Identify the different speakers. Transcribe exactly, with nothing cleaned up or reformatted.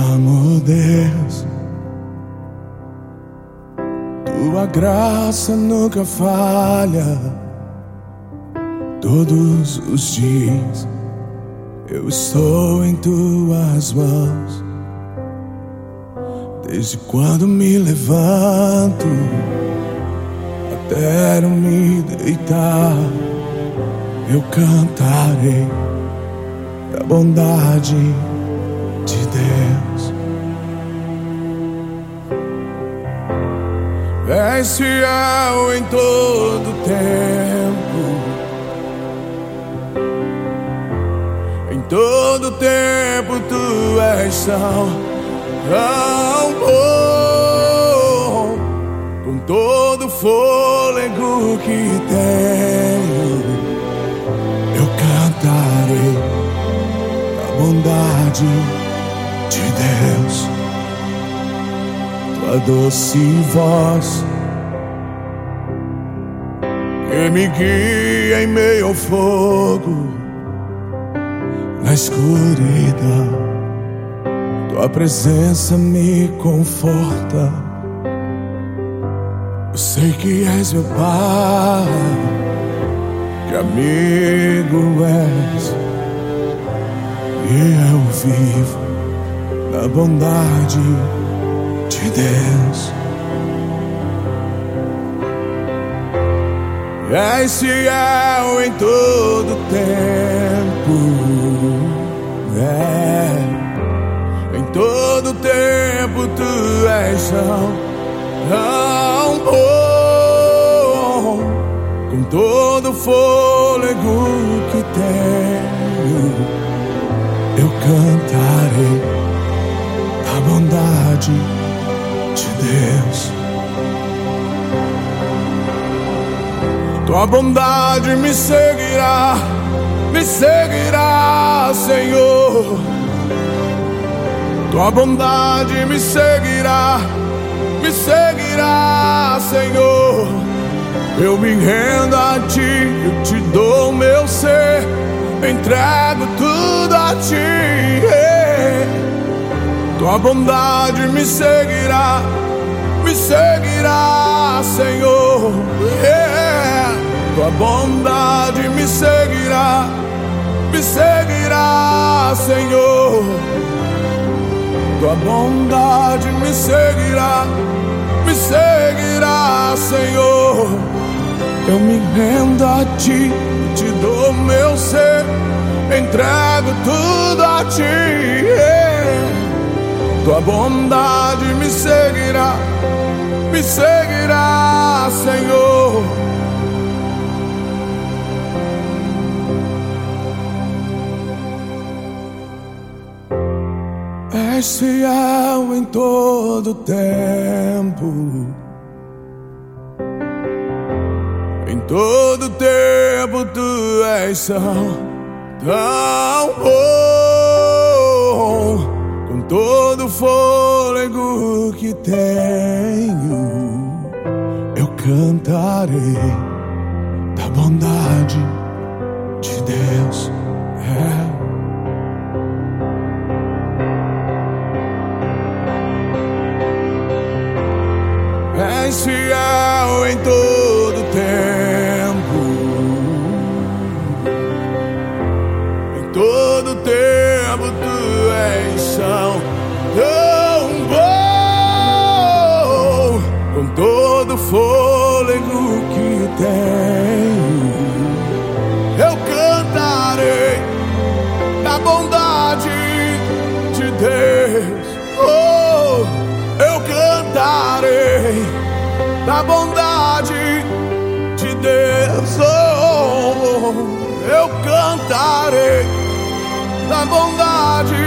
Speaker 1: amo, Deus. Tua graça nunca falha. Todos os dias eu estou em tuas mãos. Desde quando me levanto até não me deitar, eu cantarei da bondade de Deus. És fiel em todo tempo, em todo tempo tu és tão, tão bom. Com todo fôlego que tenho, eu cantarei a bondade de Deus. Tua doce voz que me guia em meio ao fogo, na escuridão, tua presença me conforta. Eu sei que és meu Pai, que amigo és, e eu vivo na bondade de Deus. És fiel em todo tempo, é. Em todo tempo tu és tão, tão bom. Com todo fôlego que tenho, eu cantarei a bondade de Deus. Tua bondade me seguirá, me seguirá, Senhor. Tua bondade me seguirá, me seguirá, Senhor. Eu me rendo a ti, eu te dou o meu ser, entrego tudo a ti. Tua bondade me seguirá, me seguirá, Senhor. Tua bondade me seguirá, me seguirá, Senhor. Tua bondade me seguirá, me seguirá, Senhor. Eu me rendo a ti, te dou meu ser, entrego tudo a ti. Tua bondade me seguirá, me seguirá, Senhor. És fiel em todo tempo, em todo tempo tu és tão, tão bom. Com todo fôlego que tenho, eu cantarei da bondade de Deus. É. És fiel em todo tempo, em todo tempo tu és tão, tão bom. Com todo fôlego que tenho, eu cantarei da bondade de Deus. Oh, eu cantarei da bondade de Deus. Oh, eu cantarei da bondade